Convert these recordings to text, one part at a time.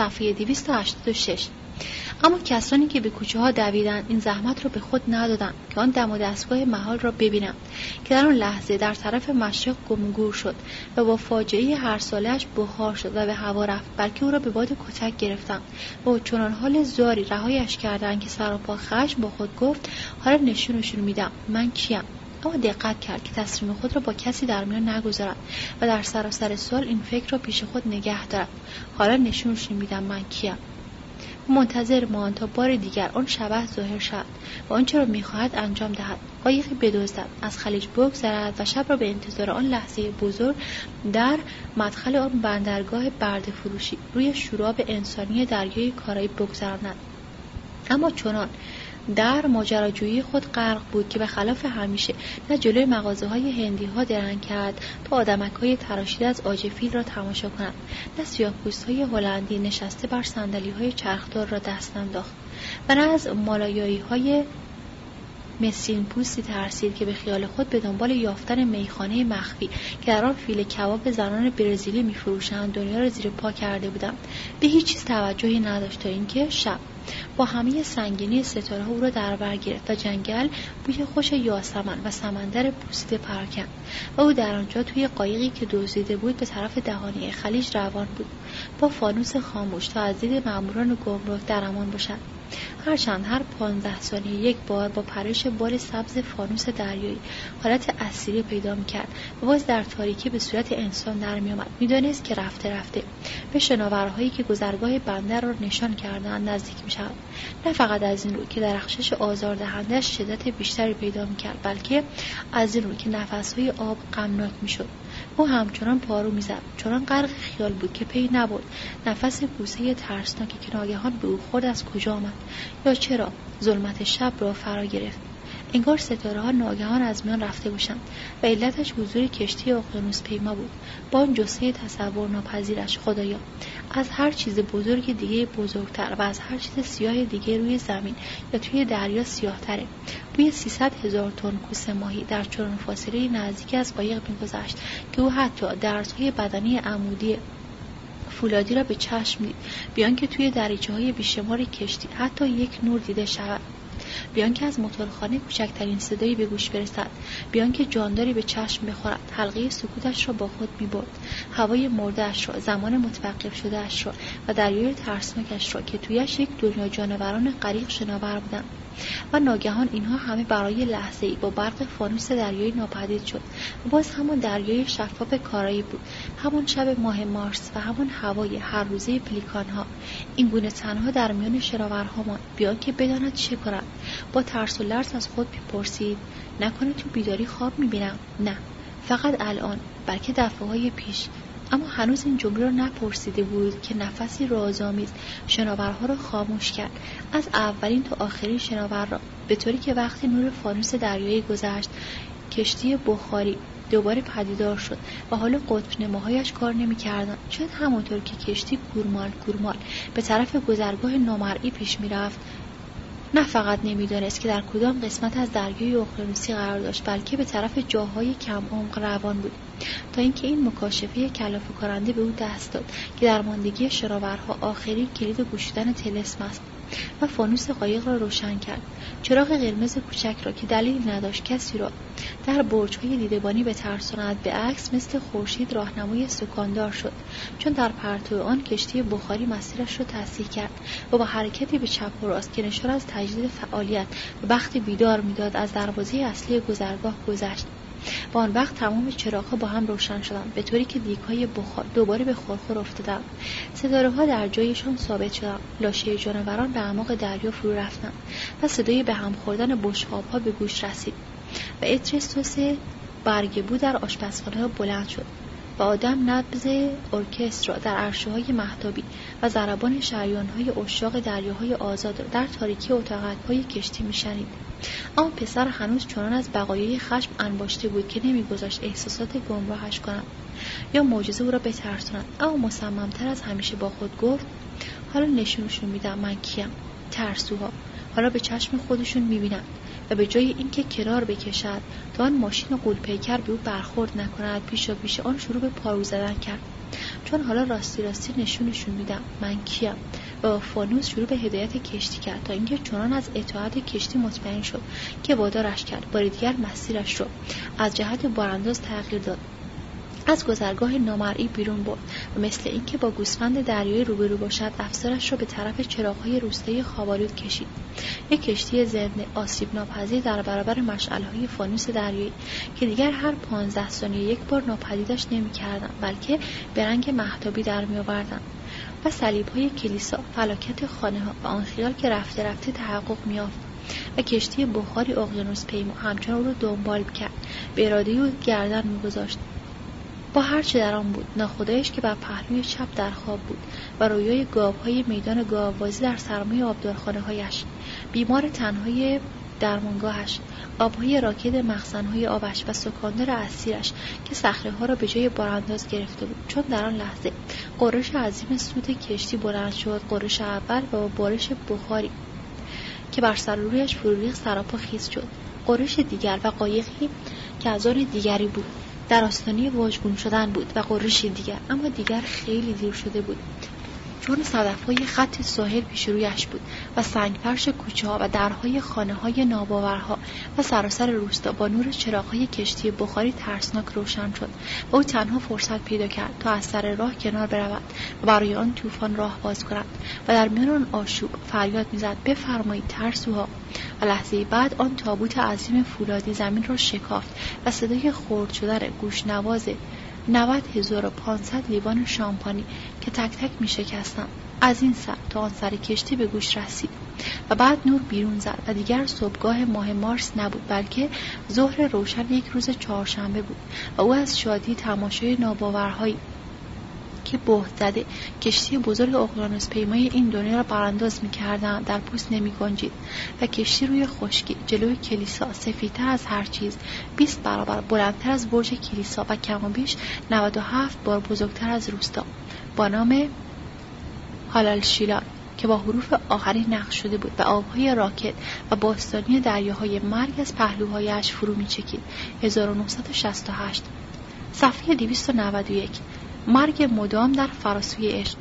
صفحه 286. اما کسانی که به کوچه ها دویدند این زحمت را به خود ندادند که آن دم و دستگاه محال را ببینند که در آن لحظه در طرف مشرق گمگور شد و با فاجعه هر سالش بخار شد و به هوا رفت، بلکه او را به باد کتک گرفتند و چنان حال زاری رهایش کردند که سراپا خشم با خود گفت حالا نشونشون میدم من کیم. اما دقت کرد که تصمیم خود را با کسی در میان نگذارد و در سراسر سوال این فکر را پیش خود نگه دارد: حالا نشونشون میدم من کیم. منتظر ماند تا بار دیگر آن شبح ظاهر شد و آنچه را می‌خواهد انجام دهد. قایقی بدزدد، از خلیج بگذرد و شب را به انتظار آن لحظه بزرگ در مدخل آن بندرگاه برده فروشی روی شوراب انسانی دریای کارائیب بگذراند. اما چنان در ماجراجویی خود غرق بود که به خلاف همیشه نه جلوی مغازه‌های هندی‌ها درنگ کرد تا آدمک‌های تراشیده از عاج فیل را تماشا کند، نه سیاه‌پوست‌های هلندی نشسته بر صندلی‌های چرخدار را دست انداخت و نه از مالایی‌های مسکین پوستی ترسید که به خیال خود به دنبال یافتن میخانه مخفی که در آن فیل کباب زنان برزیلی می‌فروشند دنیا را زیر پا کرده بودند. به هیچ چیز توجهی نداشت تا اینکه شب با همه سنگینی ستاره او را در بر گرفت و جنگل بوی خوش یاسمن و سمندر پوسیده پراکند و او در آنجا توی قایقی که دزدیده بود به طرف دهانه خلیج روان بود با فانوس خاموش تا از دید ماموران گمرک در امان باشد. هرچند هر 15 ثانیه یک بار با پرش بال سبز فانوس دریایی حالت اسیری پیدا می‌کرد و باز در تاریکی به صورت انسان در می‌آمد، می‌دانست که رفته رفته به شناورهایی که گذرگاه بندر را نشان کردند نزدیک می‌شود. نه فقط از این رو که درخشش آزاردهنده‌اش شدت بیشتری پیدا می‌کرد، بلکه از این رو که نفس‌های آب غمناک می‌شد. او همچنان پارو می‌زد، چنان غرق خیال بود که پی نبرد نفس کوسه ترسناکی که ناگهان به او خورد از کجا آمد یا چرا ظلمت شب را فرا گرفت. انگار ستاره‌ها ناگهان از میان رفته باشند و علتش حضور کشتی اقیانوس پیما بود با آن جثه تصور ناپذیرش. خدایا، از هر چیز بزرگ دیگه بزرگتر و از هر چیز سیاه دیگه روی زمین یا توی دریا سیاه‌تره. بوی 300,000 تن کوسه ماهی در چنان فاصله نزدیک از قایق می‌گذشت که او حتی درزهای بدنی عمودی فولادی را به چشم دید، بیان که توی دریچه‌های بیشمار کشتی حتی یک نور دیده شود، بیان که از موتورخانه کوچکترین صدایی به گوش برسد، بیان که جانداری به چشم بخورد. حلقه سکوتش را با خود می‌برد، هوای مرده‌اش را، زمان متوقف شده‌اش را و دریای ترسناکش را که تویش یک دنیا جانوران غریق شناور بودند. و ناگهان اینها همه برای لحظه‌ای با برق فانوس دریایی ناپدید شد و باز همان دریای شفاف کارائیب بود، همان شب ماه مارس و همان هوای هر روزه پلیکان‌ها. این گونه تنها در میان شناورها ماند، بیان که بداند چه کند. با ترس و لرز از خود می‌پرسید: نکنه تو بیداری خواب می‌بینم؟ نه، فقط الان، بلکه دفعه‌های پیش. اما هنوز این جمله را نپرسیده بود که نفسی رازآمیز شناورها را خاموش کرد، از اولین تا آخرین شناور را، به طوری که وقتی نور فانوس دریایی گذشت کشتی بخاری دوباره پدیدار شد و حالا قطب نماهایش کار نمی‌کردند. شاید همانطور که کشتی گورمال به طرف گذرگاه نامرئی پیش می‌رفت، نه فقط نمی‌دانست که در کدام قسمت از دریای اقیانوسی قرار داشت، بلکه به طرف جاهای کم عمق روان بود، تا اینکه این مکاشفه کلافه کننده به او دست داد که درماندگی شناورها آخرین کلید گشودن طلسم است و فانوس قایق را روشن کرد. چراغ قرمز کوچک را که دلیل نداشت کسی را در برج‌های دیدبانی بترساند، به عکس مثل خورشید راهنمای سکاندار شد، چون در پرتو آن کشتی بخاری مسیرش را تصحیح کرد و با حرکتی به چپ و راست که نشان از تجدید فعالیت و بخت بیدار می‌داد از دروازه اصلی گذرگاه گذشت. با آن وقت تمام چراغ‌ها با هم روشن شدند، به طوری که دیگ‌های بخار دوباره به خورخور افتادند. ستاره‌ها در جایشان ثابت شدند، لاشه جانوران به اعماق دریا فرو رفتند و صدای به هم خوردن بشقاب‌ها به گوش رسید و عطر سس برگبو در آشپزخانه بلند شد و آدم نبض ارکستر را در عرشه‌های مهتابی و ضربان شریان‌های عشاق دریاهای آزاد را در تاریکی اتاقک‌های کشتی می‌شنید. اما پسر هنوز چنان از بقایای خشم انباشته بود که نمی‌گذاشت احساسات گمراهش کنند یا معجزه او را بترسانند. اما مصمم‌تر از همیشه با خود گفت: حالا نشونشون میدم من کیم. ترسوها، حالا به چشم خودشون می‌بینند و به جای اینکه کنار بکشد تا آن ماشین غول‌پیکر به او برخورد نکند، پیش آن شروع به پارو زدن کرد. چون حالا راستی نشونشون میدم من کیم و با فانوس شروع به هدایت کشتی کرد تا اینکه چنان از اطاعت کشتی مطمئن شد که وادارش کرد. بار دیگر مسیرش رو از جهت بارانداز تغییر داد، از گذرگاه نامرئی بیرون برد و مثل اینکه با گوسفند دریایی روبرو باشد افسرش را به طرف چراغ‌های روستایی خوابالود کشید. یک کشتی زنده آسیب ناپذیر در برابر مشعل‌های فانوس دریایی که دیگر هر 15 ثانیه یک بار ناپدیدش نمی‌کردند بلکه به رنگ مهتابی در می‌آوردند و صلیب‌های کلیسا، فلاکت خانه‌ها و آن خیال که رفته رفته تحقق می‌یافت و کشتی بخاری اقیانوس پیما همچنان او را دنبال کرد. به اراده او گردن می‌گذاشت با هر چه در آن بود. ناخدایش که بر پهلوی چپ در خواب بود و رویای گاوهای میدان گاوبازی در سرمای آبدارخانه‌هایش، بیمار تنهای درمانگاهش، آبهای راکد مخزن‌های آبش و سکاندار اسیرش که صخره‌ها را به جای بارانداز گرفته بود. چون در آن لحظه غرش عظیم سوت کشتی بلند شد، غرش اول و با بارش بخاری که بر سر و رویش فرو ریخت سراپا خیس شد. غرش دیگر و قایقی که از آن دیگری بود در آستانه واژگون شدن بود و غرش دیگر، اما دیگر خیلی دیر شده بود، چون صدف‌های خط ساحل پیش رویش بود و سنگفرش کوچه‌ها و درهای خانه‌های ناباورها و سراسر روستا با نور چراغ‌های کشتی بخاری ترسناک روشن شد و او تنها فرصت پیدا کرد تا از سر راه کنار برود و برای آن طوفان راه باز کند و در میان آن آشوب فریاد می‌زد بفرمایید ترسوها. و لحظه بعد آن تابوت عظیم فولادی زمین را شکافت و صدای خرد شدن گوشنواز 90,500 لیوان شامپانی که تک تک می شکستند از این سر تا آن سر کشتی به گوش رسید و بعد نور بیرون زد و دیگر صبحگاه ماه مارس نبود بلکه ظهر روشن یک روز چهارشنبه بود و او از شادی تماشای ناباورهایی که بهت زده کشتی بزرگ اقیانوس پیمای این دنیا را برانداز می‌کردند در پوست نمی‌گنجید و کشتی روی خشکی جلوی کلیسا سفیدتر از هر چیز 20 برابر بلندتر از برج کلیسا و کم و بیش 97 بار بزرگتر از روستا با نام هالالشیلار که با حروف آخری نقش شده بود و آبهای راکد و باستانی دریاهای مرگ از پهلوهایش فرو می‌چکید. 1968 صفحه 291 مرگ مدام در فراسوی عشق.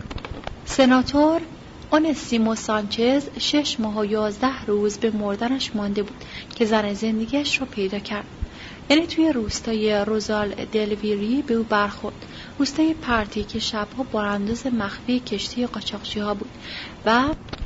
سناتور اونسیمو سانچز 6 ماه و 11 روز به مردنش مانده بود که زن زندگیش را پیدا کرد. یعنی توی روستای روزال دلویری به او برخورد، روستای پرتی که شبها بارانداز مخفی کشتی قاچاقچی‌ها بود و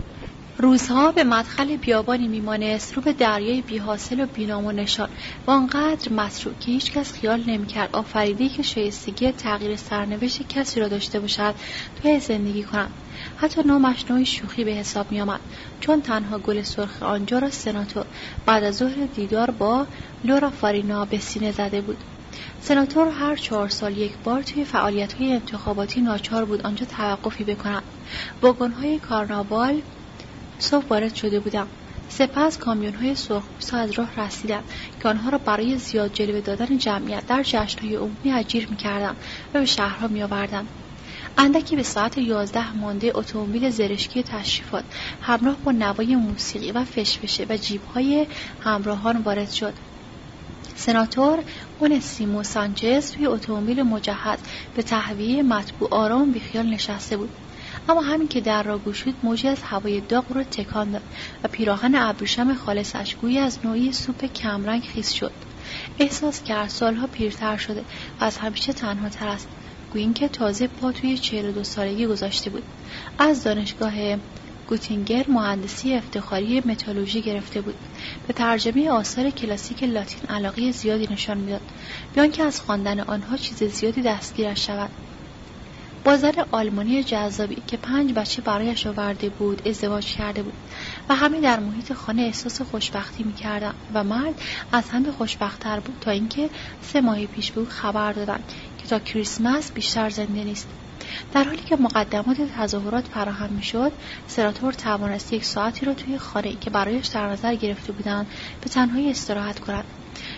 روزها به مدخل بیابانی میمانست رو به دریای بی‌حاصل و بی‌نام و نشان و آنقدر متروک که هیچ کس خیال نمی‌کرد آفریده‌ای که شایستگی تغییر سرنوشت کسی را داشته باشد توی زندگی کند. حتی نامش نوعی شوخی به حساب می‌آمد، چون تنها گل سرخ آنجا را سناتور بعد از ظهر دیدار با لورا فارینا به سینه زده بود. سناتور هر 4 سال یک بار توی فعالیت‌های انتخاباتی ناچار بود آنجا توقفی بکند. واگن‌های کارناوال صبح وارد شده بودم. سپس کامیون‌های سرخپوست‌ها از راه رسیدند که آنها را برای زیاد جلوه دادن جمعیت در جشن‌های عمومی اجیر می‌کردند و به شهرها می‌آوردند. اندکی به ساعت 11 مانده اتومبیل زرشکی تشریفات همراه با نوای موسیقی و فشفشه و جیب‌های همراهان وارد شد. سناتور اونسیمو سانچز توی اتومبیل مجهز به تهویه مطبوع آرام بیخیال نشسته بود. اما همین که در را گشود موجی از هوای داغ را تکان داد و پیراهن ابریشم خالصش گویی از نوعی سوپ کمرنگ خیس شد. احساس کرد سالها پیرتر شده و از همیشه تنها تر است، گویی اینکه تازه پا توی 42 سالگی گذاشته بود. از دانشگاه گوتینگر مهندسی افتخاری متالورژی گرفته بود. به ترجمه آثار کلاسیک لاتین علاقه زیادی نشان میداد، بیان که از خواندن آنها چیز زیادی دستگیرش شود. با زن آلمانی جذابی که 5 بچه برایش آورده بود ازدواج کرده بود و همه در محیط خانه احساس خوشبختی می‌کردند و مرد از همه خوشبخت‌تر بود تا اینکه 3 ماه پیش به او خبر دادند که تا کریسمس بیشتر زنده نیست. در حالی که مقدمات تظاهرات فراهم می‌شد، سناتور توانست 1 ساعتی را توی خانه‌ای که برایش در نظر گرفته بودند به تنهایی استراحت کند.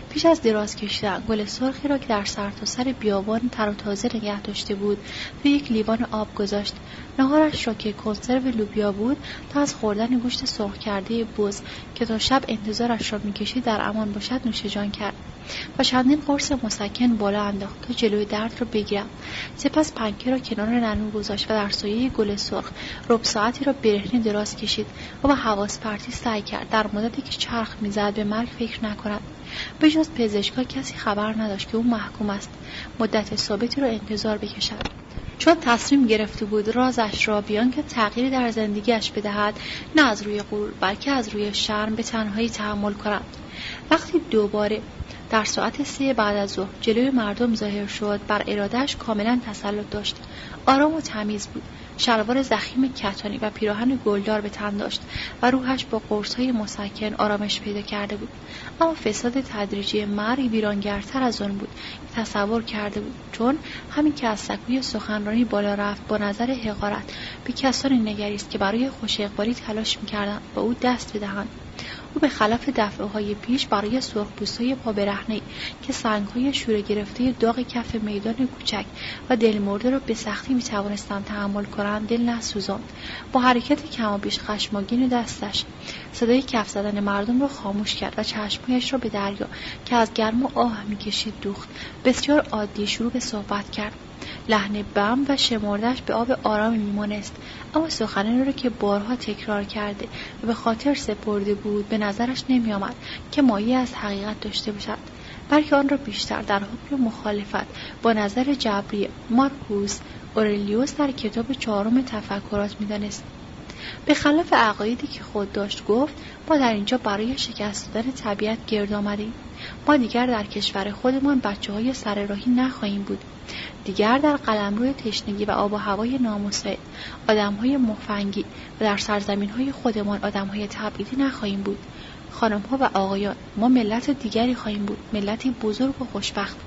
پیش از دراز کشیدن گل سرخی را که در سرتاسر بیابان تر و تازه نگه داشته بود توی یک لیوان آب گذاشت. نهارش را که کنسرو لوبیا بود تا از خوردن گوشت سرخ کرده بز که تا شب انتظارش را می‌کشید در امان باشد نوش جان کرد و چندین قرص مسکن بالا انداخت تا جلوی درد را بگیرد. سپس پنکه را کنار نانو گذاشت و در سایه گل سرخ ربع ساعتی را برهنه دراز کشید و با حواس پرتی سعی کرد در مدتی که چرخ می‌زد به مرگ فکر نکند. به جز پزشکا کسی خبر نداشت که او محکوم است مدت ثابتی را انتظار بکشد، چون تصمیم گرفته بود رازش را بیان که تغییری در زندگیش بدهد نه از روی غرور بلکه از روی شرم به تنهایی تحمل کند. وقتی دوباره در ساعت 3 بعد از ظهر جلوی مردم ظاهر شد بر ارادهش کاملا تسلط داشت. آرام و تمیز بود، شلوار ضخیم کتانی و پیراهن گلدار به تن داشت و روحش با قرص‌های مسکن آرامش پیدا کرده بود. اما فساد تدریجی مرگ ویرانگرتر از آن بود که تصور کرده بود، چون همین که از سکوی سخنرانی بالا رفت با نظر حقارت به کسانی نگریست که برای خوش اقبالی تلاش می‌کردند با او دست بدهند. او به خلاف دفعه‌های پیش برای سرخپوست‌های پا برهنه‌ای که سنگ‌های شوره گرفته داغ کف میدان کوچک و دلمرده را به سختی می‌توانستند تحمل کنند دل نسوزاند. با حرکت کمابیش خشمگین دستش صدای کف زدن مردم را خاموش کرد و چشمهایش را به دریا که از گرما آه می‌کشید دوخت. بسیار عادی شروع به صحبت کرد. لحن بم و شمردش به آب آرامی میمانست، اما سخنانی را که بارها تکرار کرده و به خاطر سپرده بود به نظرش نمی آمد که مایه از حقیقت داشته باشد، بلکه آن را بیشتر در حکم مخالفت با نظر جبری مارکوس اورلیوس در کتاب 4 تفکرات می‌دانست. به خلاف عقایدی که خود داشت گفت: ما در اینجا برای شکست دادن طبیعت گرد آمدیم. ما دیگر در کشور خودمان بچه‌های سر راهی نخواهیم بود. دیگر در قلمرو تشنگی و آب و هوای نامساعد آدم‌های مفنگی و در سرزمین‌های خودمان آدم‌های تبعیدی نخواهیم بود. خانم‌ها و آقایان، ما ملت دیگری خواهیم بود، ملتی بزرگ و خوشبخت.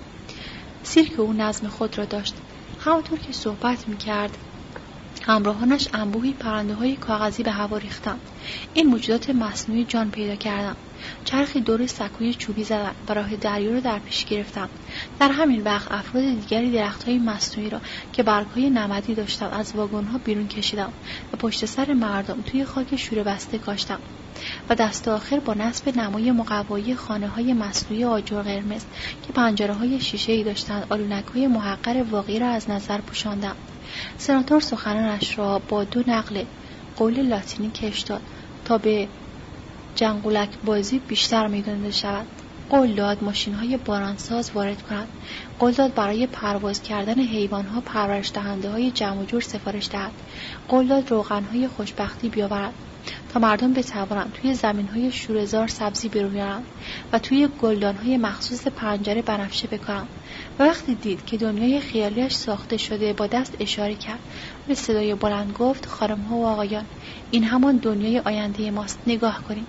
سیرک او نظم خود را داشت. همانطور که صحبت می‌کرد همراهانش انبوهی پرنده‌های کاغذی به هوا ریختند. این موجودات مصنوعی جان پیدا کردند. چرخی دور سکوی چوبی زدند و راه دریا را در پیش گرفتند. در همین وقت افراد دیگری درخت‌های مصنوعی را که برگ‌های نمدی داشتند از واگن‌ها بیرون کشیدند و پشت سر مردم توی خاک شوره بسته کاشتند و دست آخر با نصب نمای مقوایی خانه‌های مصنوعی آجر قرمز که پنجره‌های شیشه‌ای داشتند آلونک‌های محقر واقعی را از نظر پوشاندند. سناتور سخنانش را با 2 نقل قول لاتینی کش داد تا به جنگولک بازی بیشتر می‌دانده شود. قول داد ماشین‌های بارانساز وارد کنند. قول داد برای پرواز کردن حیوان‌ها پرورش دهنده‌های جمع و جور سفارش دهد. قول داد روغن‌های خوشبختی بیاورد تا مردم بتوانند توی زمین‌های شوره‌زار سبزی برویانند و توی گلدان‌های مخصوص پنجره بنفشه بکارند. و وقتی دید که دنیای خیالیش ساخته شده با دست اشاره کرد به صدای بلند گفت: خانم‌ها و آقایان، این همان دنیای آینده ماست. نگاه کنید،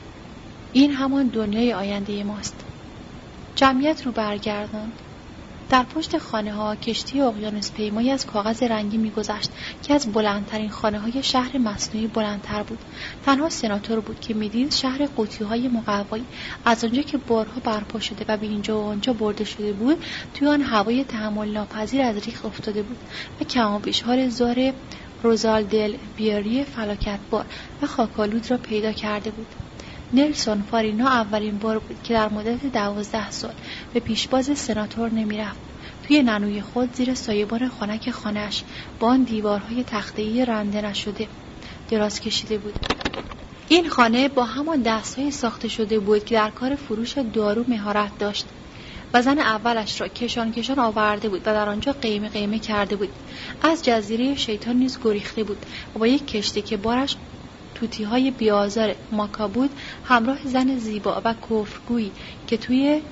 این همان دنیای آینده ماست. جمعیت رو برگرداند. در پشت خانه‌ها کشتی اقیانوس پیمایی از کاغذ رنگی می‌گذشت که از بلندترین خانه‌های شهر مصنوعی بلندتر بود. تنها سناتور بود که می‌دید شهر قوطی‌های مقوایی از آنجا که بارها برپا شده و به اینجا و آنجا برده شده بود توی آن هوای تحمل ناپذیر از ریخت افتاده بود و کمابیش حال زار روزالدل بیاری فلاکتبار و خاکالود را پیدا کرده بود. نلسون فارینا اولین بار بود که در مدت 12 سال به پیشباز سناتور نمی‌رفت. توی نانوی خود زیر سایه‌بان خنک خانه‌اش با آن دیوارهای تخته‌ای رنده نشده دراز کشیده بود. این خانه با همان دست‌های ساخته شده بود که در کار فروش دارو مهارت داشت و زن اولش را کشان کشان آورده بود و در آنجا قیمه قیمه کرده بود. از جزیره شیطان نیز گریخته بود و با یک کشتی که بارش توتی‌های بیازار ماکا بود همراه زن زیبا و کفرگویی که توی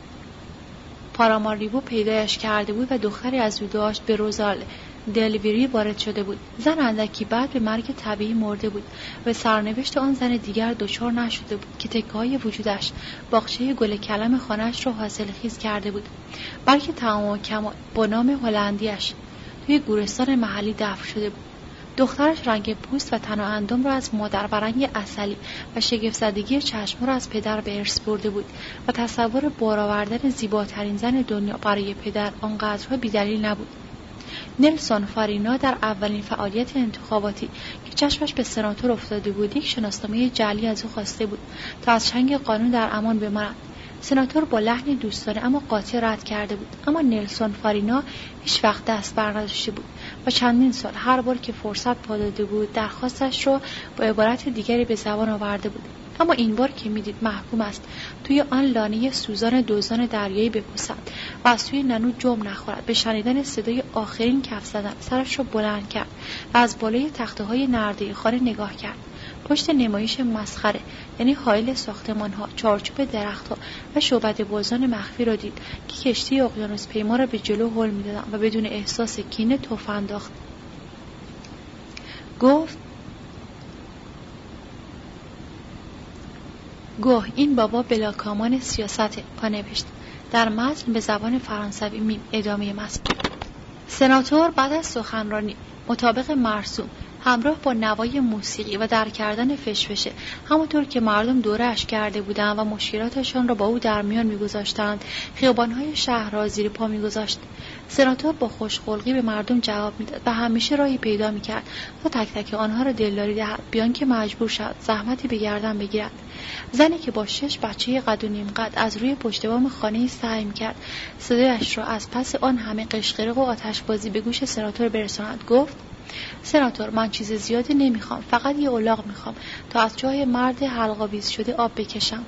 پاراماریبو پیدایش کرده بود و دختری از او داشت به روزال دلویری وارد شده بود. زن اندکی بعد به مرگ طبیعی مرده بود و سرنوشت آن زن دیگر دچار نشده بود که تکه‌های وجودش باغچه گل کلم خانه‌اش را حاصل خیز کرده بود، بلکه تمام و کمال با نام هلندیش توی گورستان محلی دفن شده بود. دخترش رنگ پوست و تن و اندام را از مادر و رنگ عسلی و شگفت‌زدگی چشم را از پدر به ارث برده بود و تصور بار آوردن زیباترین زن دنیا برای پدر آنقدرها بی‌دلیل نبود. نلسون فارینا در اولین فعالیت انتخاباتی که چشمش به سناتور افتاده بود، یک شناسنامه جعلی از او خواسته بود تا از چنگ قانون در امان بماند. سناتور با لحنی دوستانه اما قاطع رد کرده بود، اما نلسون فارینا هیچ وقت دست برنداشته بود و چندین سال هر بار که فرصت پا داده بود درخواستش را با عبارت دیگری به زبان آورده بود. اما این بار که میدید محکوم است توی آن لانه سوزان دوزان دریایی بپوسد و از توی ننو جم نخورد، به شنیدن صدای آخرین کف زدن سرش را بلند کرد و از بالای تخته‌های نرده خانه نگاه کرد. پشت نمایش مسخره، یعنی حائل ساختمان‌ها، چارچوب درخت‌ها و شعبده بازان مخفی را دید که کشتی اقیانوس پیما را به جلو هل می‌دادند و بدون احساس کینه تف انداخت. گوه این بابا بلاکامان سیاسته، پا نوشت. در متن به زبان فرانسوی میم ادامه متن. سناتور بعد از سخنرانی مطابق مرسوم همراه با نوای موسیقی و در کردن فشفشه، همونطور که مردم دوره‌اش کرده بودند و مشکلاتشان را با او در میان می‌گذاشتند، خیابان‌های شهر را زیر پا می‌گذاشت. سناتور با خوشخلقی به مردم جواب می‌داد و همیشه راهی پیدا می‌کرد تا تک تک آنها را دلداری دهد، بیان که مجبور شد زحمتی به گردن بگیرد. زنی که با 6 بچه قد و نیم قد از روی پشت بام خانه سعی می‌کرد صدایش را از پس آن همه قشقرق و آتشبازی به گوش سناتور برساند، گفت: سناتور، من چیز زیادی نمیخوام، فقط یه الاغ میخوام تا از جای مرد حلق‌آویز شده آب بکشم.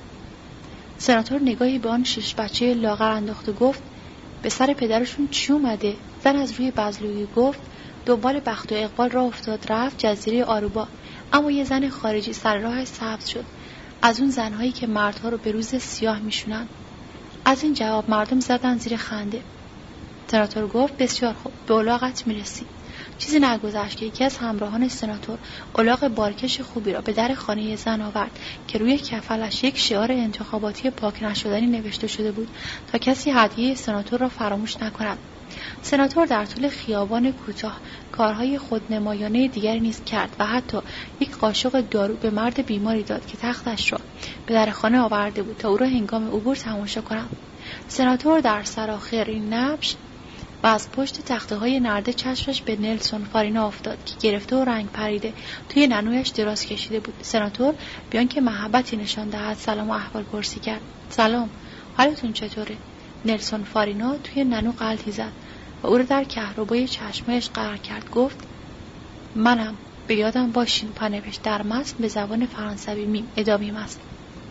سناتور نگاهی به آن 6 بچه لاغر انداخت و گفت: به سر پدرشون چی اومده؟ زن از روی بزلویی گفت: دنبال بخت و اقبال راه افتاد، رفت جزیره آروبا، اما یه زن خارجی سر راهش سبز شد، از اون زنهایی که مردها رو به روز سیاه میشونن. از این جواب مردم زدن زیر خنده. سناتور گفت: بسیار خوب، به الاغت میرسی. چیزی نگذشت که یکی از همراهان سناتور الاغ بارکش خوبی را به در خانه زن آورد که روی کفلش یک شعار انتخاباتی پاک نشدنی نوشته شده بود تا کسی هدیه سناتور را فراموش نکند. سناتور در طول خیابان کوتاه کارهای خودنمایانه دیگری نیز کرد و حتی یک قاشق دارو به مرد بیماری داد که تختش را به در خانه آورده بود تا او را هنگام عبور تماشا کند. سناتور در سرآخر این نبش و از پشت تخته‌های نرده چشمش به نلسون فارینا افتاد که گرفته و رنگ پریده توی ننویش دراز کشیده بود. سناتور بیان که محبتی نشان دهد سلام و احوال پرسی کرد. سلام، حالتون چطوره؟ نلسون فارینا توی ننو غلطی زد و او را در کهربای چشمش قرار کرد. گفت: منم، به یادم باشین، پا نوشت. در متن به زبان فرانسوی میم ادامه است.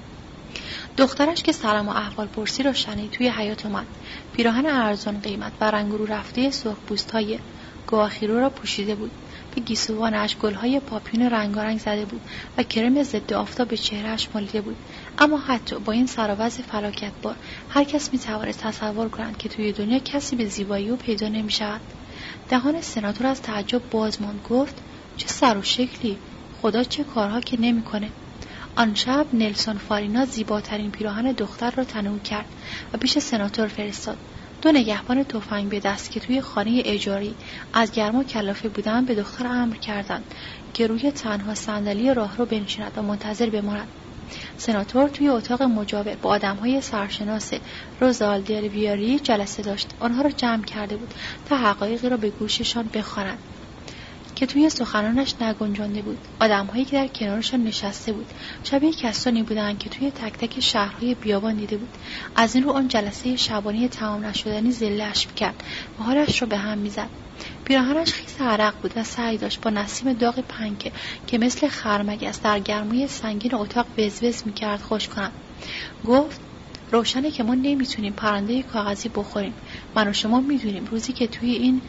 دخترش که سلام و احوال پرسی را شنید توی حیاط اومد. پیراهن ارزان قیمت و رنگ رو رفته سرخپوست‌های گواخیرو را پوشیده بود. به گیسوانش گل‌های پاپیون رنگارنگ زده بود و کرم ضد آفتاب به چهرهش مالیده بود. اما حتی با این سر و وضع فلاکتبار هر کس می‌تواند تصور کند که توی دنیا کسی به زیبایی او پیدا نمی‌شود. دهان سناتور از تعجب باز ماند. گفت: چه سر و شکلی، خدا چه کارها که نمی‌کنه. آن شب نلسون فارینا زیباترین پیراهن دختر را تنو کرد و پیش سناتور فرستاد. 2 نگهبان تفنگ به دست که توی خانه اجاری از گرما کلافه بودند به دختر امر کردند که روی تنها صندلی راهرو بنشیند و منتظر بماند. سناتور توی اتاق مجاور با آدم‌های سرشناس روزال دل ویاری جلسه داشت. آنها را جمع کرده بود تا حقایقی را به گوششان بخواند که توی سخنانش نگنجانده بود. آدم‌هایی که در کنارشان نشسته بود شبیه کسانی بودند که توی تک تک شهرهای بیابان دیده بود. از این رو آن جلسه شبانه تمام نشدنی ذله‌اش می‌کرد و حالش را به هم می‌زد. پیراهنش خیس عرق بود و سعی داشت با نسیم داغ پنکه که مثل خرمگس در گرمای سنگین اتاق وزوز می‌کرد خوش کند. گفت: روشنه که ما نمی‌تونیم پرنده کاغذی بخوریم. من و شما می‌دونیم روزی که توی این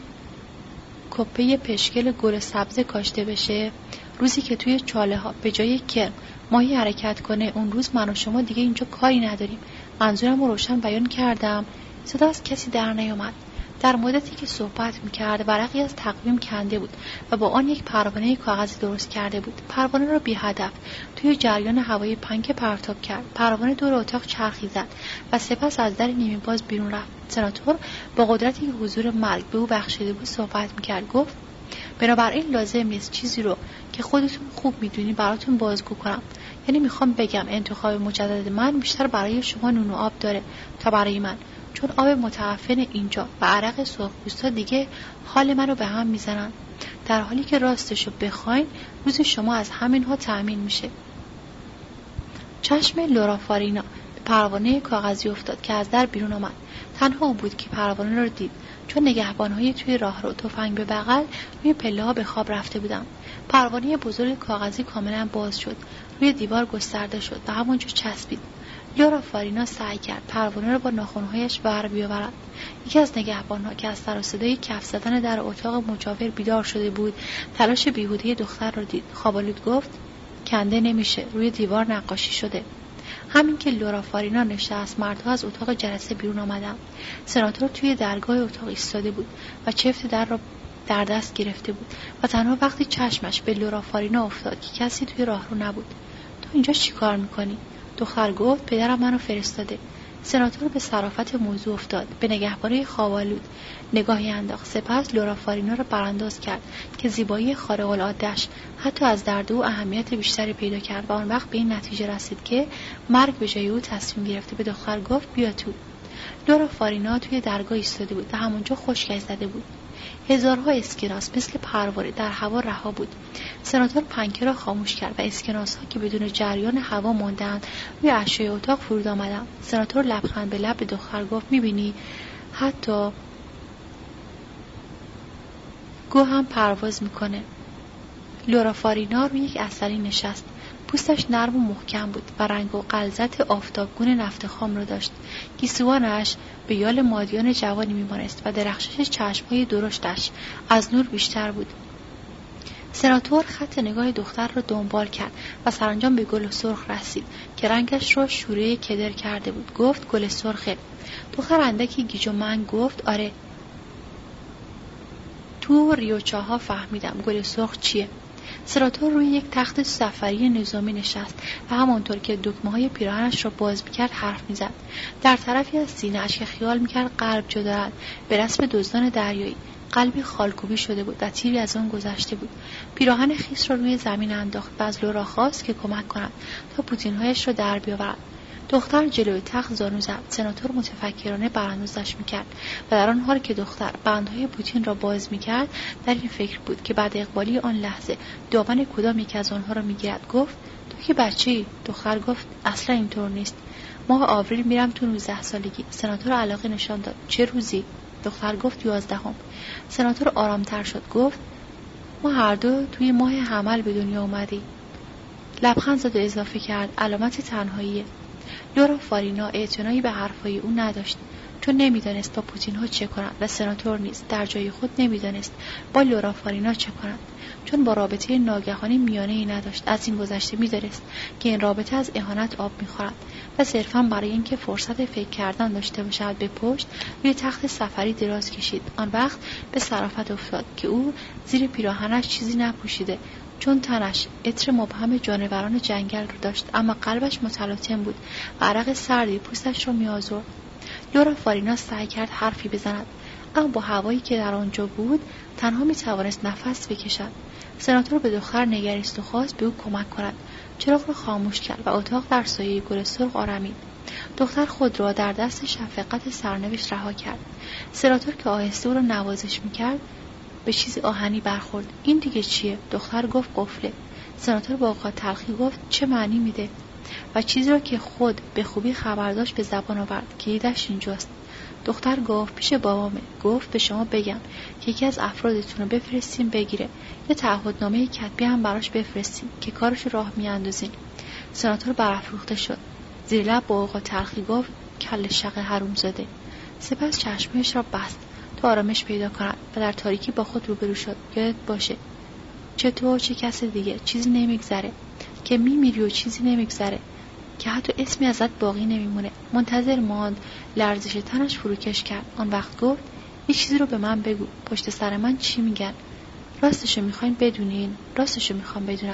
کپه پشکل گل سبز کاشته بشه، روزی که توی چاله ها به جای کرم ماهی حرکت کنه، اون روز من و شما دیگه اینجا کاری نداریم. منظورم رو روشن بیان کردم. صدا از کسی در نیامد. در مدتی که صحبت میکرد ورقی از تقویم کنده بود و با آن یک پروانه کاغذی درست کرده بود. پروانه را بی هدف توی جریان هوای پنکه پرتاب کرد. پروانه دور اتاق چرخی زد و سپس از در نیمه باز بیرون رفت. سناتور با قدرتی که حضور مرگ به او بخشیده بود صحبت میکرد. گفت: بنابراین لازم نیست چیزی رو که خودتون خوب میدونی براتون بازگو کنم. یعنی میخوام بگم انتخاب مجدد من بیشتر برای شما نون و آب داره تا برای من، چون آب متعفن اینجا و عرق سرخپوستا دیگه حال منو به هم میزنن، در حالی که راستشو بخواین روز شما از همینها تأمین میشه. چشم لورا فارینا به پروانه کاغذی افتاد که از در بیرون آمد. تنها او بود که پروانه رو دید، چون نگهبان‌های توی راهرو تفنگ به بغل روی پله‌ها به خواب رفته بودند. پروانه بزرگ کاغذی کاملا باز شد، روی دیوار گسترده شد و همونجا چسبید. لورا فارینا سعی کرد پروانه رو با ناخن‌هایش ور بیاورد. یکی از نگهبان‌ها که از سر و صدای کف زدن در اتاق مجاور بیدار شده بود، تلاش بیهوده دختر را دید. خواب‌آلود گفت: کنده نمیشه، روی دیوار نقاشی شده. همین که لورا فارینا نشست، مردها از اتاق جلسه بیرون آمدند. سناتور توی درگاه اتاق ایستاده بود و چفت در را در دست گرفته بود و تنها وقتی چشمش به لورا فارینا افتاد که کسی توی راهرو نبود. تو اینجا چی کار میکنی؟ دختر گفت: پدرم منو فرستاده. سناتور به صرافت موضوع افتاد. به نگهبانه خواب‌آلود نگاهی انداخت. سپس لورا فارینا را برانداز کرد که زیبایی خارق‌العاده‌اش حتی از درد او اهمیت بیشتری پیدا کرد و آن وقت به این نتیجه رسید که مرگ به جای او تصمیم گرفته. به دختر گفت: بیا تو. لورا فارینا توی درگاه ایستاده بود و همونجا خشکش زده بود. هزارها اسکناس مثل پروانه در هوا رها بود. سناتور پنکه را خاموش کرد و اسکناس ها که بدون جریان هوا ماندند روی اشیای اتاق فرود آمدند. سناتور لبخند به لب به دختر گفت: میبینی حتی گو هم پرواز میکنه. لورا فارینا روی یک عسلی نشست. پوستش نرم و محکم بود و رنگ و غلظت آفتابگون نفت خام را داشت. گیسوانش به یال مادیان جوانی میمانست و درخشش چشمهای درشتش از نور بیشتر بود. سناتور خط نگاه دختر را دنبال کرد و سرانجام به گل سرخ رسید که رنگش را شوره کدر کرده بود. گفت: گل سرخه. دختر اندکی گیج و منگ گفت: آره. تو ریوچاها فهمیدم گل سرخ چیه. سناتور روی یک تخت سفری نظامی نشست و همانطور که دکمه‌های پیراهنش را باز می‌کرد حرف می‌زد. در طرفی از سینه‌اش که خیال می‌کرد قلب جا دارد، به رسم دزدان دریایی قلبی خالکوبی شده بود و تیری از آن گذشته بود. پیراهن خیس را روی زمین انداخت و از لورا خواست که کمک کند تا پوتین‌هایش را در بیاورد. دختر جلوی تخت زانو زد. سناتور متفکرانه براندازش میکرد و در آن حال که دختر بندهای پوتین را باز میکرد در این فکر بود که بعد اقبالی آن لحظه دامن کدام یک از آنها را میگیرد. گفت: تو که بچه‌ای. دختر گفت: اصلا اینطور نیست. ماه آوریل میرم تو 19 سالگی. سناتور علاقه نشان داد. چه روزی؟ دختر گفت: 11. سناتور آرامتر شد. گفت: ما هر دو توی ماه حمل به دنیا اومدیم. لبخند زد و اضافه کرد: علامت تنهاییه. لورا فارینا اعتنایی به حرفای او نداشت، چون نمیدانست با پوتین ها چه کنند و سناتور نیز در جای خود نمیدانست با لورا فارینا چه کنند، چون با رابطه ناگهانی میانه‌ای نداشت. از این گذشته میدانست که این رابطه از اهانت آب میخورد و صرفاً برای اینکه فرصت فکر کردن داشته باشد به پشت روی تخت سفری دراز کشید. آن وقت به صرافت افتاد که او زیر پیراهنش چیزی نپوشیده، چون تنش عطر مبهم جانوران جنگل رو داشت، اما قلبش متلاطم بود و عرق سردی پوستش رو می‌آزرد. لورا فارینا سعی کرد حرفی بزند، اما با هوایی که در آنجا بود تنها می‌توانست نفس بکشد. سناتور به دختر نگریست و خواست به او کمک کند. چراغ را خاموش کرد و اتاق در سایه گل سرخ آرامید. دختر خود را در دست شفقت سرنوشت رها کرد. سناتور که آهسته او را نوازش می‌کرد به چیز آهنی برخورد. این دیگه چیه؟ دختر گفت: قفله. سناتور با اوقات تلخی گفت: چه معنی میده؟ و چیزی را که خود به خوبی خبر داشت به زبان آورد. کلیدش اینجاست. دختر گفت: پیش بابامه. گفت: به شما بگم که یکی از افرادتون رو بفرستیم بگیره، یه تعهدنامه کتبی هم براش بفرستیم که کارش راه میاندازیم. سناتور برافروخته شد. زیر لب با اوقات تلخی گفت: کله شق حرومزاده. سپس چشمش را بست تا آرامش پیدا کند و در تاریکی با خود روبرو شد. یادت باشه چه تو چه کس دیگه چیزی نمیگذره، که میمیری و چیزی نمیگذره، که حتی اسمی ازت باقی نمیمونه. منتظر ماند. لرزش تنش فروکش کرد. آن وقت گفت: یه چیزی رو به من بگو. پشت سر من چی میگن؟ راستشو میخواین بدونین؟ راستشو میخوام بدونم.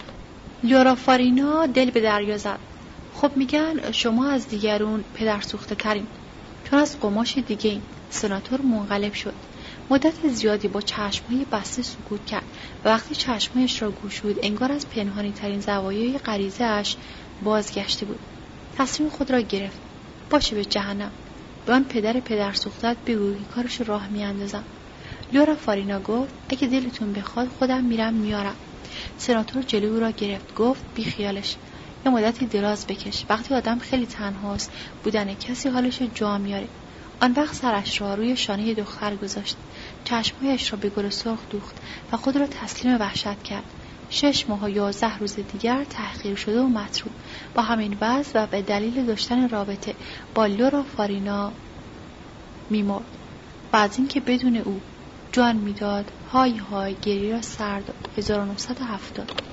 لورا فارینا دل به دریا زد. خب میگن شما از دیگرون پدر سوخته ترین، چون از قماش دیگه این. سناتور منقلب شد. مدت زیادی با چشمهای بسته سکوت کرد و وقتی چشمهایش را گشود انگار از پنهانی ترین زوایای غریزه اش بازگشته بود. تصمیم خود را گرفت. باشه به جهنم. به آن پدر سوختت بگو که کارش راه میاندازم. لورا فارینا گفت اگه دلتون بخواد خودم میرم میارم. سناتور جلوی او را گرفت. گفت بی خیالش. یه مدتی دراز بکش. وقتی آدم خیلی تنهاست بودن کسی حالش جا میاره. آن وقت سرش را روی شانه دختر گذاشت. چشمهایش را به گل سرخ دوخت و خود را تسلیم وحشت کرد. 6 ماه و 11 روز دیگر تحقیر شده و مطروح با همین وضع و به دلیل داشتن رابطه با لورا فارینا میمرد و از اینکه بدون او جان میداد های های گریه را سر داد. 1970.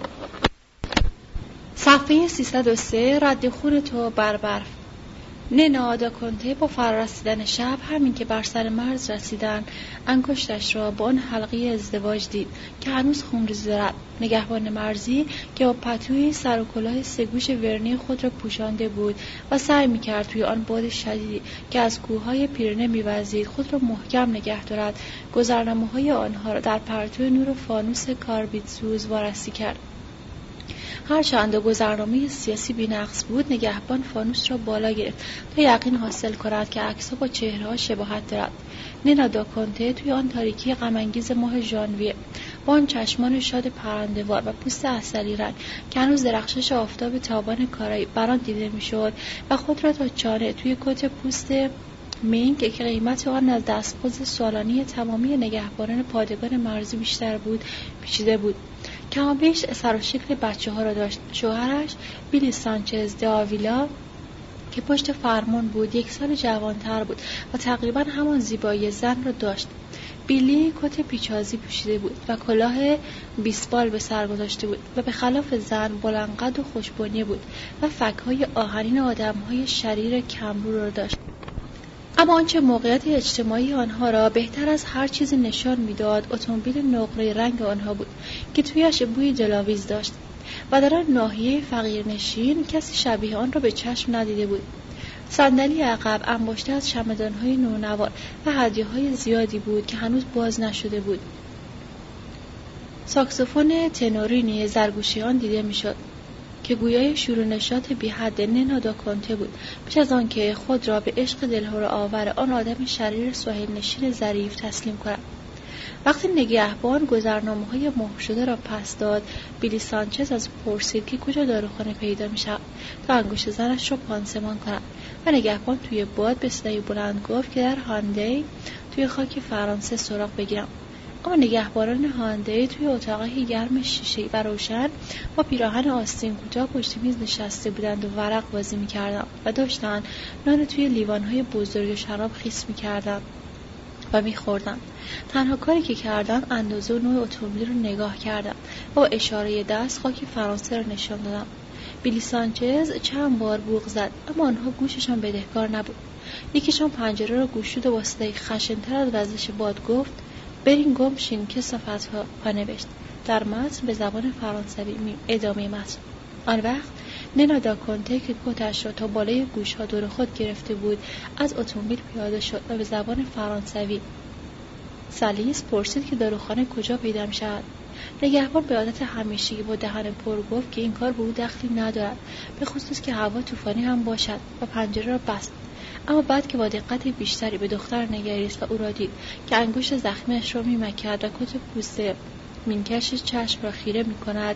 صفحه 303. رد خون تو بر برف. ننا دا کنته با فرارسیدن شب همین که بر سر مرز رسیدن انگشتش را با آن حلقه ازدواج دید که هنوز خونریزی دارد. نگهبان مرزی که با پتوی سر و کلاه سگوش ورنی خود را پوشانده بود و سعی می‌کرد توی آن باد شدیدی که از کوههای پیرنه می‌وزید خود را محکم نگه دارد، گذرنامه‌های آنها را در پرتو نور فانوس کاربیدسوز وارسی کرد. هرچند گذرنامه سیاسی بی‌نقص بود، نگهبان فانوس را بالا گرفت تا یقین حاصل کند که عکس‌ها با چهره‌ها شباهت دارد. ننا دا کنته توی آن تاریکی غم‌انگیز ماه ژانویه با آن چشمان شاد پرنده‌وار و پوست عسلی رنگ که هنوز درخشش آفتاب تابان کارایی بر آن دیده می‌شد و خود را تا چانه توی کت پوست مینگ که قیمت آن از دستمزد سالانه تمامی نگهبانان پادگان مرزی بیشتر بود پیچیده بود. کمابیش سر و شکل بچه‌ها را داشت. شوهرش بیلی سانچز د آویلا که پشت فرمان بود 1 سال جوانتر بود و تقریبا همان زیبایی زن را داشت. بیلی کت پیچازی پوشیده بود و کلاه بیسبال به سر گذاشته بود و به خلاف زن بلندقد و خوشبنی بود و فک‌های آهنین آدم‌های شریر کمرو را داشت. اما آنچه موقعیت اجتماعی آنها را بهتر از هر چیزی نشان می‌داد اتومبیل نقره رنگ آنها بود که تویش بوی دلاویز داشت و در آن ناحیه فقیرنشین کسی شبیه آن را به چشم ندیده بود. صندلی عقب انباشته از چمدان‌های نونوار و هدیه‌های زیادی بود که هنوز باز نشده بود. ساکسوفون تنورینی زرگوشیان دیده می‌شد که گویای شور و نشاط بی حد ننا دا کنته بود پیش از آن که خود را به عشق دلهره آور آن آدم شریر ساحل نشین ظریف تسلیم کند. وقتی نگهبان گذرنامه‌های مهر شده را پس داد، بیلی سانچز از پرسید که کجا داروخانه پیدا می‌شود تا انگشت زنش را پانسمان کند و نگهبان توی باد به صدای بلند گفت که در هاندی توی خاک فرانسه سراغ بگیرم. اما نگهبانان هاندی توی اتاقی گرم شیشه‌ای و روشن با پیراهن آستین کوتاه پشت میز نشسته بودند و ورق بازی می‌کردند و داشتند نان توی لیوان‌های بزرگ شراب خیس می‌کردند و می‌خوردند. تنها کاری که کردند اندازه و نوع اتومبیل رو نگاه کردند و با اشاره دست خاک فرانسه را نشان دادند. بیلی سانچز چند بار بوق زد اما آنها گوششان بدهکار نبود. یکیشان پنجره را گشود و با صدای خشن‌تر از وزش باد گفت برین گم شین که صفت‌ها ها نوشت در متن به زبان فرانسوی. ادامه متن. آن وقت ننا دا کنته که کتش را تا بالای گوش‌ها دور خود گرفته بود از اتومبیل پیاده شد و به زبان فرانسوی سلیس پرسید که داروخانه کجا پیدا می‌شود. نگهبان به عادت همیشگی با دهن پر گفت که این کار به او دخلی ندارد، به خصوص که هوا طوفانی هم باشد و پنجره را بست. اما بعد که با دقت بیشتری به دختر نگریست و او را دید که انگشت زخمیش را می‌مکد و کت پوست مینکش چشم را خیره می‌کند،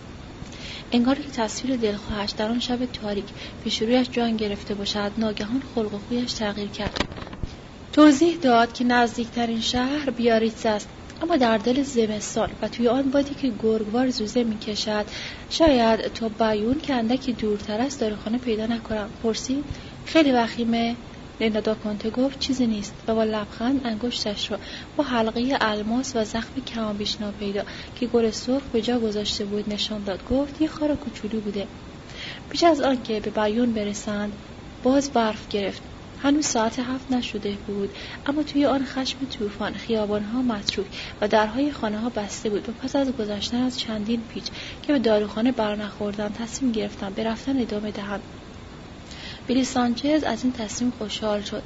انگار که تصویر دلخواهش در آن شب تاریک پیش رویش جان گرفته باشد، ناگهان خلق و خویش تغییر کرد. توضیح داد که نزدیکترین شهر بیاریتز است، اما در دل زمستان و توی آن بادی که گرگوار زوزه می‌کشد شاید تا بایون که اندکی دورتر است داروخانه پیدا نکنم. پرسید خیلی وخیمه؟ ننا دا کنته گفت چیزی نیست و با لبخند انگشتش را با حلقه الماس و زخم کمابیش ناپیدا که گل سرخ به جا گذاشته بود نشان داد. گفت یه خار کوچولو بوده. پیش از آن که به بیون برسند باز برف گرفت. هنوز ساعت 7 نشده بود اما توی آن خشم طوفان خیابان‌ها متروک و درهای خانه‌ها بسته بود و پس از گذشتن از چندین پیچ که به داروخانه برنخوردن تصمیم گرفتن به رفتن ادامه دهند. بیلی سانچز از این تصمیم خوشحال شد.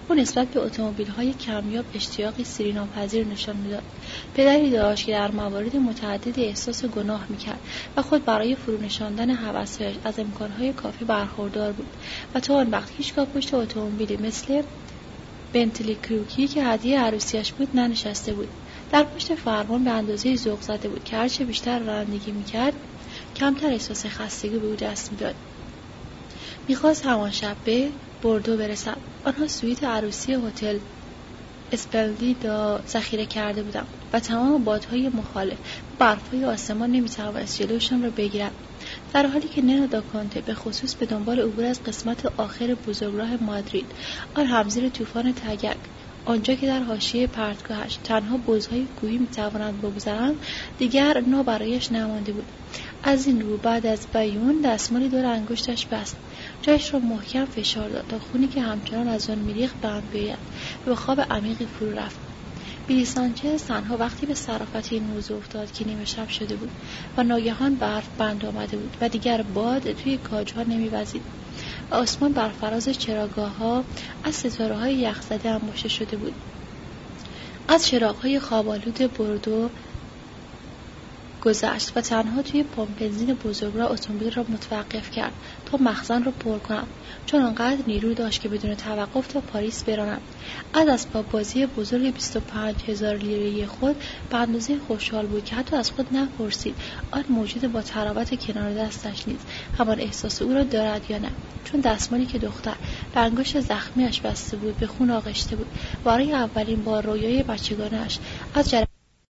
او نسبت به اتومبیل‌های کمیاب اشتیاقی سیریناپذیر نشان می‌داد. پدری داشت که در موارد متعدد احساس گناه می‌کرد و خود برای فرونشاندن هوس‌هایش از امکان‌های کافی برخوردار بود و تا آن وقت هیچگاه پشت اتومبیلی مثل بنتلی کروکی که هدیه عروسیش بود ننشسته بود. در پشت فرمان به اندازه ذوق زده بود که هرچه بیشتر رانندگی می‌کرد کمتر احساس خستگی به او دست می‌داد. می‌خواست همان شب به بوردو برسد. آنها سویت عروسی هتل اسپلندید را ذخیره کرده بودند و تمام بادهای مخالف برف‌های آسمان نمی‌توانست جلوشان را بگیرد. در حالی که ننا دا کانته به خصوص به دنبال عبور از قسمت آخر بزرگراه مادرید، آن هم زیر طوفان تگک، آنجا که در حاشیه پرتگاهش تنها بزهای کوهی می‌توانند بگذرند، دیگر نا برایش نمانده بود. از این رو بعد از بیون دستمالی دور انگشتش بست، جایش را محکم فشار داد تا خونی که همچنان از آن میریخت بند بیاید و به خواب عمیقی فرو رفت. بیلی سانچز تنها وقتی به صرافت این موضوع افتاد که نیمه شب شده بود و ناگهان برف بند آمده بود و دیگر باد توی کاج‌ها نمی‌وزید و آسمان بر فراز چراگاه‌ها از ستاره‌های یخزده انباشته شده بود. از چراغ‌های خواب‌آلود بوردو گذشت و تنها توی پمپ بنزین بزرگراه اتومبیل را متوقف کرد تا مخزن را پر کند، چون آنقدر نیرو داشت که بدون توقف تا پاریس براند. از اسباب بازی بزرگ 25,000 لیره خود به اندازه خوشحال بود که حتی از خود نپرسید آن موجود با تراوت کنار دستش نیز همان احساس او را دارد یا نه، چون دستمالی که دختر به انگشت زخمیش بسته بود به خون آغشته بود. برای اولین بار رویای بچگانه‌اش از